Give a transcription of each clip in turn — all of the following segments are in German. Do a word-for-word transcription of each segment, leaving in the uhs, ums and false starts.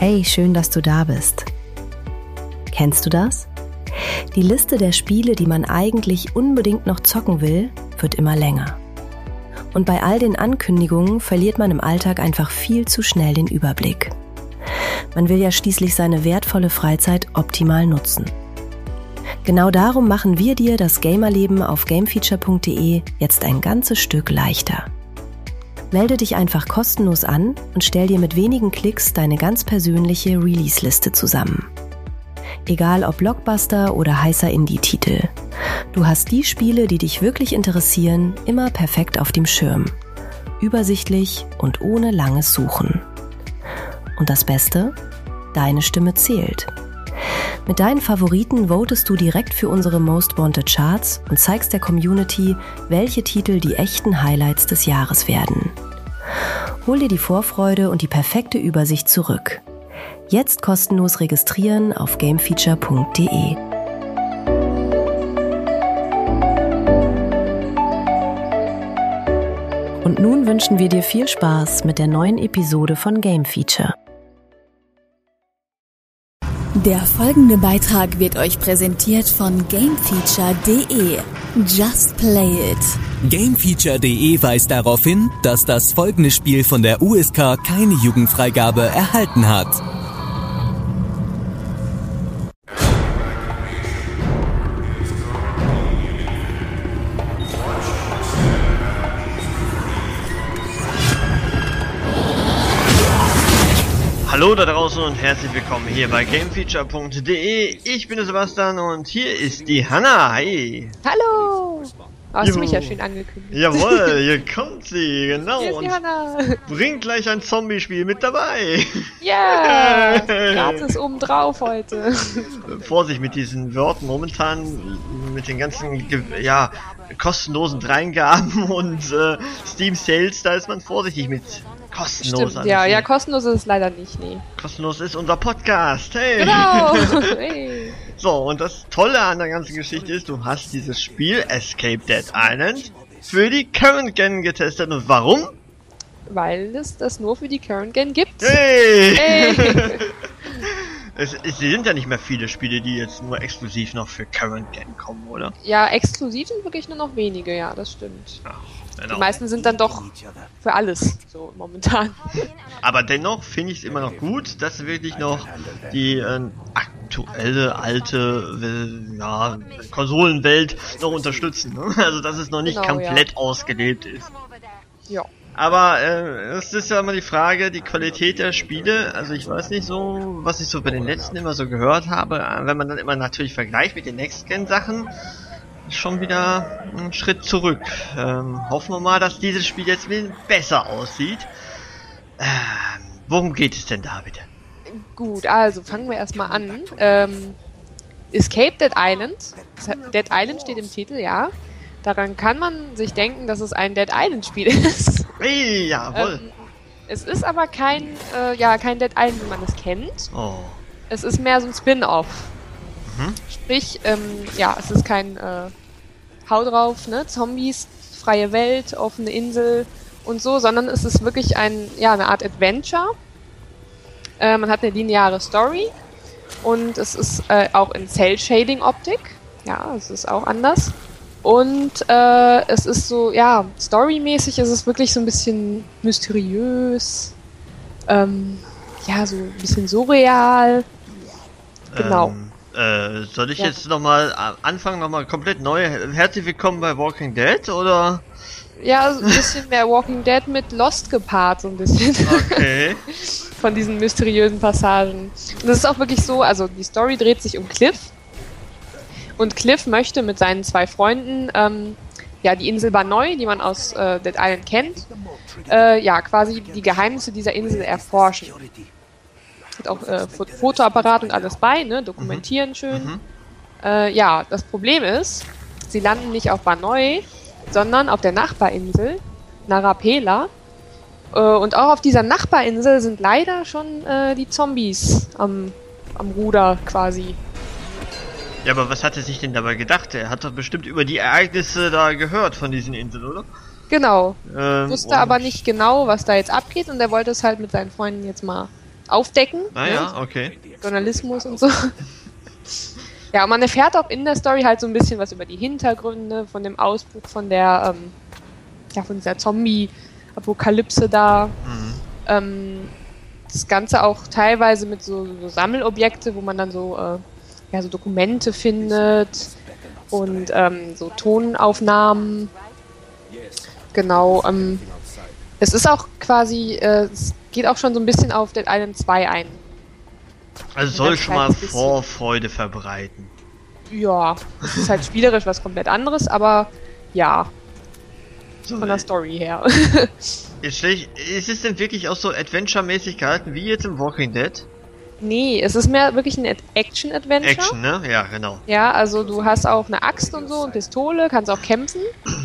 Hey, schön, dass du da bist. Kennst du das? Die Liste der Spiele, die man eigentlich unbedingt noch zocken will, wird immer länger. Und bei all den Ankündigungen verliert man im Alltag einfach viel zu schnell den Überblick. Man will ja schließlich seine wertvolle Freizeit optimal nutzen. Genau darum machen wir dir das Gamerleben auf gamefeature punkt de jetzt ein ganzes Stück leichter. Melde dich einfach kostenlos an und stell dir mit wenigen Klicks deine ganz persönliche Release-Liste zusammen. Egal ob Blockbuster oder heißer Indie-Titel. Du hast die Spiele, die dich wirklich interessieren, immer perfekt auf dem Schirm. Übersichtlich und ohne langes Suchen. Und das Beste? Deine Stimme zählt. Mit deinen Favoriten votest du direkt für unsere Most Wanted Charts und zeigst der Community, welche Titel die echten Highlights des Jahres werden. Hol dir die Vorfreude und die perfekte Übersicht zurück. Jetzt kostenlos registrieren auf gamefeature punkt de. Und nun wünschen wir dir viel Spaß mit der neuen Episode von Game Feature. Der folgende Beitrag wird euch präsentiert von gamefeature punkt de. Just play it. gamefeature punkt de weist darauf hin, dass das folgende Spiel von der U S K keine Jugendfreigabe erhalten hat. Hallo da draußen und herzlich willkommen hier bei gamefeature punkt de. Ich bin der Sebastian und hier ist die Hanna. Hi. Hallo. Oh, hast du mich ja schön angekündigt. Jawohl, hier kommt sie, genau. Hier ist die Hanna. Bringt gleich ein Zombie-Spiel mit dabei. Ja, yeah, gratis obendrauf heute. Vorsicht mit diesen Wörtern momentan, mit den ganzen, ja, kostenlosen Dreingaben und äh, Steam Sales, da ist man vorsichtig mit. Kostenlos. Stimmt, ja, ja, kostenlos ist es leider nicht, nee. Kostenlos ist unser Podcast, hey! Genau! Hey. So, und das Tolle an der ganzen Geschichte ist, du hast dieses Spiel Escape Dead Island für die Current Gen getestet. Und warum? Weil es das nur für die Current Gen gibt. Hey! Hey. es, es sind ja nicht mehr viele Spiele, die jetzt nur exklusiv noch für Current Gen kommen, oder? Ja, exklusiv sind wirklich nur noch wenige, ja, das stimmt. Ja. Genau. Die meisten sind dann doch für alles, so momentan. Aber dennoch finde ich es immer noch gut, dass sie wirklich noch die äh, aktuelle, alte äh, ja, Konsolenwelt noch unterstützen. Ne? Also dass es noch nicht Genau, komplett ja. ausgelebt ist. Ja. Aber äh, es ist ja immer die Frage, die Qualität der Spiele. Also ich weiß nicht so, was ich so bei den letzten immer so gehört habe. Wenn man dann immer natürlich vergleicht mit den Next-Gen-Sachen, schon wieder einen Schritt zurück. Ähm, hoffen wir mal, dass dieses Spiel jetzt besser aussieht. Ähm, worum geht es denn da bitte? Gut, also fangen wir erstmal an. Ähm, Escape Dead Island. Dead Island steht im Titel, ja. Daran kann man sich denken, dass es ein Dead Island Spiel ist. Hey, jawohl. Ähm, es ist aber kein, äh, ja, kein Dead Island, wie man es kennt. Oh. Es ist mehr so ein Spin-off. Mhm. Sprich, ähm, ja, es ist kein äh, Hau drauf, ne, Zombies, freie Welt, offene Insel und so, sondern es ist wirklich ein, ja, eine Art Adventure. Äh, man hat eine lineare Story und es ist äh, auch in Cell-Shading-Optik. Ja, es ist auch anders. Und äh, es ist so, ja, storymäßig ist es wirklich so ein bisschen mysteriös, ähm, ja, so ein bisschen surreal. Genau. Ähm. Äh, soll ich ja. jetzt nochmal anfangen, nochmal komplett neu? Herzlich willkommen bei Walking Dead, oder? Ja, so ein bisschen mehr Walking Dead mit Lost gepaart, so ein bisschen. Okay. Von diesen mysteriösen Passagen. Und das ist auch wirklich so, also die Story dreht sich um Cliff. Und Cliff möchte mit seinen zwei Freunden, ähm, ja, die Insel Banoi, die man aus äh, Dead Island kennt, äh, ja, quasi die Geheimnisse dieser Insel erforschen. Hat auch äh, Fotoapparat und alles bei, ne? Dokumentieren mhm. schön. Mhm. Äh, ja, das Problem ist, sie landen nicht auf Banoi, sondern auf der Nachbarinsel, Narapela. Äh, und auch auf dieser Nachbarinsel sind leider schon äh, die Zombies am, am Ruder quasi. Ja, aber was hat er sich denn dabei gedacht? Er hat doch bestimmt über die Ereignisse da gehört von diesen Inseln, oder? Genau. Ähm, Wusste aber nicht genau, was da jetzt abgeht und er wollte es halt mit seinen Freunden jetzt mal aufdecken. Ah ne? ja, okay. Journalismus und so. Ja, und man erfährt auch in der Story halt so ein bisschen was über die Hintergründe von dem Ausbruch von der, ähm, ja, von dieser Zombie-Apokalypse da. Mhm. Ähm, das Ganze auch teilweise mit so, so Sammelobjekte, wo man dann so, äh, ja, so Dokumente findet und ähm, so Tonaufnahmen. Genau. Ähm, es ist auch quasi, äh, es geht auch schon so ein bisschen auf Dead Island zwei ein. Also soll schon mal Vorfreude verbreiten. Ja, es ist halt spielerisch was komplett anderes, aber ja, So, von der Story her. Jetzt stell ich, ist es denn wirklich auch so Adventure-mäßig gehalten wie jetzt im Walking Dead? Nee, es ist mehr wirklich ein Action-Adventure. Action, ne? Ja, genau. Ja, also du hast auch eine Axt und so und Pistole, kannst auch kämpfen.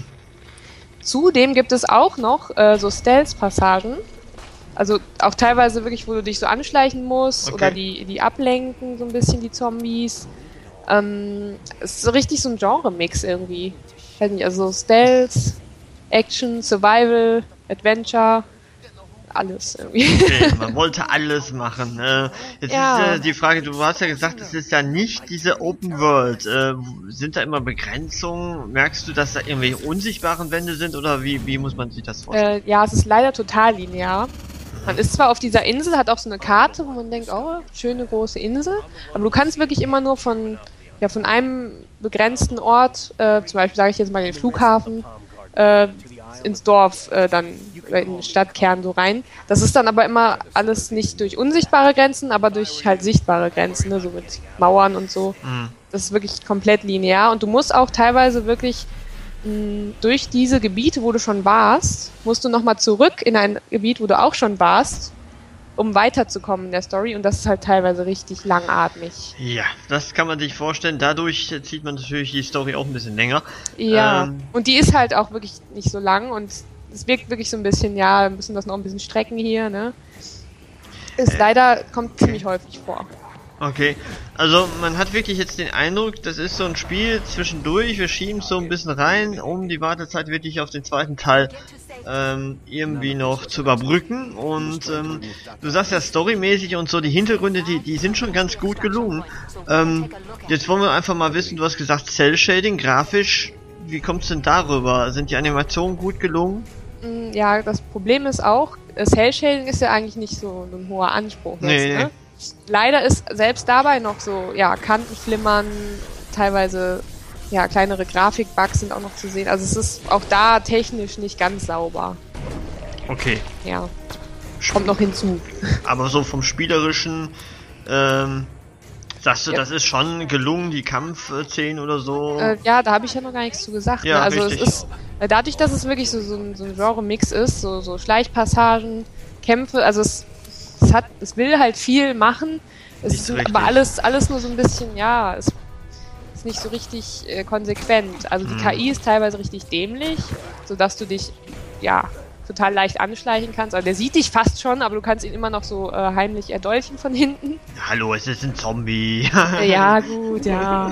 Zudem gibt es auch noch äh, so Stealth-Passagen. Also auch teilweise wirklich, wo du dich so anschleichen musst Okay. oder die, die ablenken so ein bisschen, die Zombies. Ähm, es ist so richtig so ein Genre-Mix irgendwie. Ich weiß nicht, also Stealth, Action, Survival, Adventure, alles irgendwie. Okay, man wollte alles machen. Äh, jetzt Ja. ist äh, die Frage, du hast ja gesagt, es ist ja nicht diese Open World. Äh, sind da immer Begrenzungen? Merkst du, dass da irgendwelche unsichtbaren Wände sind oder wie, wie muss man sich das vorstellen? Äh, ja, es ist leider total linear. Man ist zwar auf dieser Insel, hat auch so eine Karte, wo man denkt, oh, schöne große Insel, aber du kannst wirklich immer nur von, ja, von einem begrenzten Ort, äh, zum Beispiel sage ich jetzt mal den Flughafen, äh, ins Dorf, äh, dann oder in den Stadtkern so rein. Das ist dann aber immer alles nicht durch unsichtbare Grenzen, aber durch halt sichtbare Grenzen, ne, so mit Mauern und so. Mhm. Das ist wirklich komplett linear und du musst auch teilweise wirklich mh, durch diese Gebiete, wo du schon warst, musst du nochmal zurück in ein Gebiet, wo du auch schon warst, um weiterzukommen in der Story und das ist halt teilweise richtig langatmig. Ja, das kann man sich vorstellen. Dadurch äh, zieht man natürlich die Story auch ein bisschen länger. Ja, Ähm, und die ist halt auch wirklich nicht so lang und es wirkt wirklich so ein bisschen, ja, wir müssen das noch ein bisschen strecken hier, ne? Ist Äh, leider, kommt ziemlich häufig vor. Okay, also man hat wirklich jetzt den Eindruck, das ist so ein Spiel zwischendurch, wir schieben es so ein bisschen rein, um die Wartezeit wirklich auf den zweiten Teil ähm, irgendwie noch zu überbrücken. Und ähm, du sagst ja storymäßig und so, die Hintergründe, die, die sind schon ganz gut gelungen. Ähm, jetzt wollen wir einfach mal wissen, du hast gesagt Cell-Shading, grafisch, wie kommt's denn darüber? Sind die Animationen gut gelungen? Mm, Ja, das Problem ist auch, Cell-Shading ist ja eigentlich nicht so ein hoher Anspruch jetzt, Nee, ne? Leider ist selbst dabei noch so, ja, Kantenflimmern, teilweise, ja, kleinere Grafikbugs sind auch noch zu sehen. Also es ist auch da technisch nicht ganz sauber. Okay, Ja, kommt noch hinzu. aber so vom spielerischen, ähm, sagst du, Ja. das ist schon gelungen, die Kampfszenen oder so? Äh, ja, da habe ich ja noch gar nichts zu gesagt. Ja, ne? Also richtig. es ist, äh, dadurch, dass es wirklich so, so ein, so ein Genre-Mix ist, so, so Schleichpassagen, Kämpfe, also es, es hat, es will halt viel machen. Es Nicht ist so richtig. aber alles, alles nur so ein bisschen, ja, es ist nicht so richtig äh, konsequent. Also die Mhm. K I ist teilweise richtig dämlich, sodass du dich, ja, total leicht anschleichen kannst. Also der sieht dich fast schon, aber du kannst ihn immer noch so äh, heimlich erdolchen von hinten. Hallo, es ist ein Zombie. Äh, ja, gut, ja.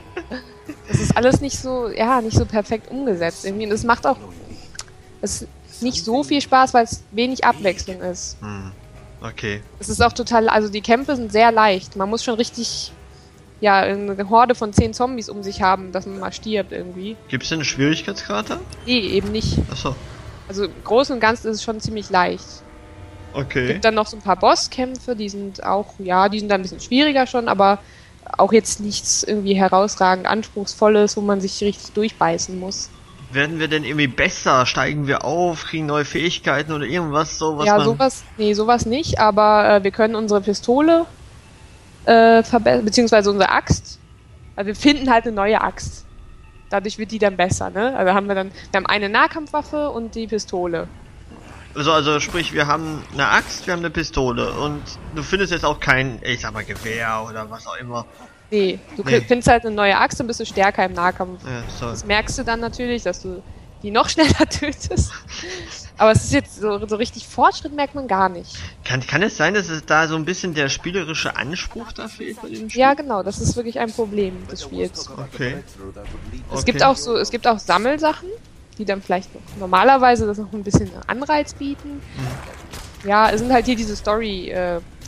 Das ist alles nicht so, ja, nicht so perfekt umgesetzt irgendwie. Und es macht auch es nicht so viel Spaß, weil es wenig Abwechslung ist. Hm. Okay. Es ist auch total, also die Kämpfe sind sehr leicht. Man muss schon richtig, ja, eine Horde von zehn Zombies um sich haben, dass man mal stirbt irgendwie. Gibt's denn eine Schwierigkeitsgrade? Nee, eben nicht. Achso. Also im Großen und Ganzen ist es schon ziemlich leicht. Okay. Gibt dann noch so ein paar Bosskämpfe, die sind auch, ja, die sind dann ein bisschen schwieriger schon, aber auch jetzt nichts irgendwie herausragend Anspruchsvolles, wo man sich richtig durchbeißen muss. Werden wir denn irgendwie besser? Steigen wir auf? Kriegen neue Fähigkeiten oder irgendwas so, was ja, man... sowas, nee, sowas nicht, aber äh, wir können unsere Pistole äh, verbessern, beziehungsweise unsere Axt. Also wir finden halt eine neue Axt. Dadurch wird die dann besser, ne? Also haben wir dann, wir haben eine Nahkampfwaffe und die Pistole. Also, also sprich, wir haben eine Axt, wir haben eine Pistole und du findest jetzt auch kein, ich sag mal, Gewehr oder was auch immer. Nee, du Nee. findest halt eine neue Axt und bist du stärker im Nahkampf. Ja, so. Das merkst du dann natürlich, dass du die noch schneller tötest. Aber es ist jetzt so, so richtig Fortschritt merkt man gar nicht. Kann, kann es sein, dass es da so ein bisschen der spielerische Anspruch da fehlt bei dem Spiel? Ja, genau, das ist wirklich ein Problem des Spiels. Okay. Es gibt auch so, es gibt auch Sammelsachen, die dann vielleicht normalerweise das noch ein bisschen Anreiz bieten. Ja, es sind halt hier diese Story äh,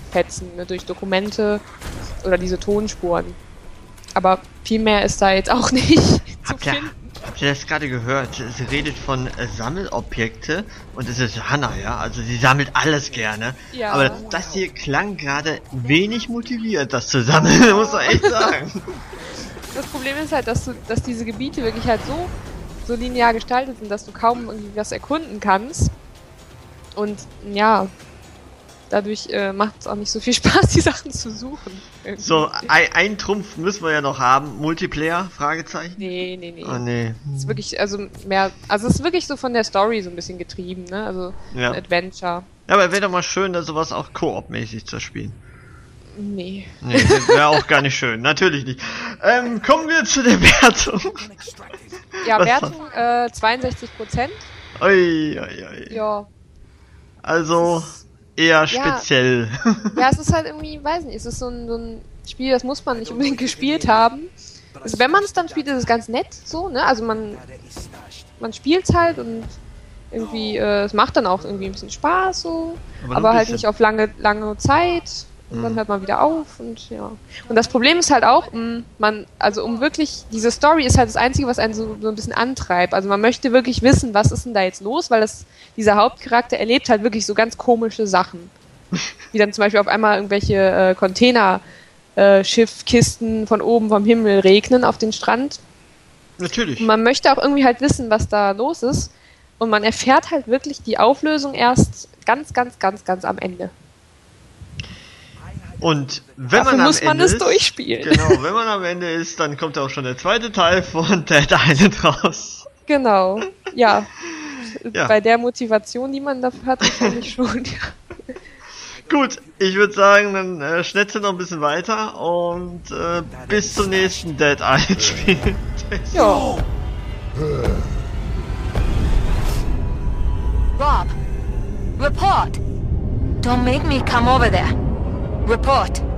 durchpetzen, ne, durch Dokumente oder diese Tonspuren. Aber viel mehr ist da jetzt auch nicht zu Habt ihr, finden. habt ihr das gerade gehört? Sie redet von äh, Sammelobjekte und es ist Hannah, ja? Also sie sammelt alles gerne. Ja. Aber das hier klang gerade wenig motiviert, das zu sammeln, muss man echt sagen. Das Problem ist halt, dass du, dass diese Gebiete wirklich halt so, so linear gestaltet sind, dass du kaum irgendwie was erkunden kannst. Und ja, dadurch äh, macht es auch nicht so viel Spaß, die Sachen zu suchen. Irgendwie. So, ein, ein Trumpf müssen wir ja noch haben. Multiplayer? Fragezeichen? Nee, nee, nee. Oh nee. Es ist wirklich, also mehr, also es ist wirklich so von der Story so ein bisschen getrieben, ne? Also Ja. ein Adventure. Ja, aber wäre doch mal schön, da sowas auch Koop-mäßig zu spielen. Nee. Nee, wäre auch gar nicht schön. Natürlich nicht. Ähm, kommen wir zu der Wertung. Ja, Was Wertung äh, zweiundsechzig Prozent. Ui, ui, ui. Ja. Also eher speziell. Ja, es ist halt irgendwie, weiß nicht, es ist so ein, so ein Spiel, das muss man nicht unbedingt gespielt haben. Also wenn man es dann spielt, ist es ganz nett, so, ne? Also man, man spielt halt und irgendwie, äh, es macht dann auch irgendwie ein bisschen Spaß, so. Aber Aber, nur ein halt bisschen. nicht auf lange, lange Zeit. Und dann Mhm. hört man wieder auf und ja. Und das Problem ist halt auch, mh, man, also um wirklich, diese Story ist halt das Einzige, was einen so, so ein bisschen antreibt. Also man möchte wirklich wissen, was ist denn da jetzt los, weil das, dieser Hauptcharakter erlebt halt wirklich so ganz komische Sachen. Wie dann zum Beispiel auf einmal irgendwelche äh, Container, äh, Schiffkisten von oben vom Himmel regnen auf den Strand. Natürlich. Und man möchte auch irgendwie halt wissen, was da los ist. Und man erfährt halt wirklich die Auflösung erst ganz, ganz, ganz, ganz am Ende. Und wenn Dafür man am muss man Ende es ist, durchspielen. Genau, wenn man am Ende ist, dann kommt auch schon der zweite Teil von Dead Island raus. Genau, ja. Ja. Bei der Motivation, die man dafür hat, wahrscheinlich schon. Ja. Gut, ich würde sagen, dann äh, schnetze noch ein bisschen weiter und äh, bis zum nächsten Dead Island Spiel. Ja. Rob, report! Don't make me come over there. Report.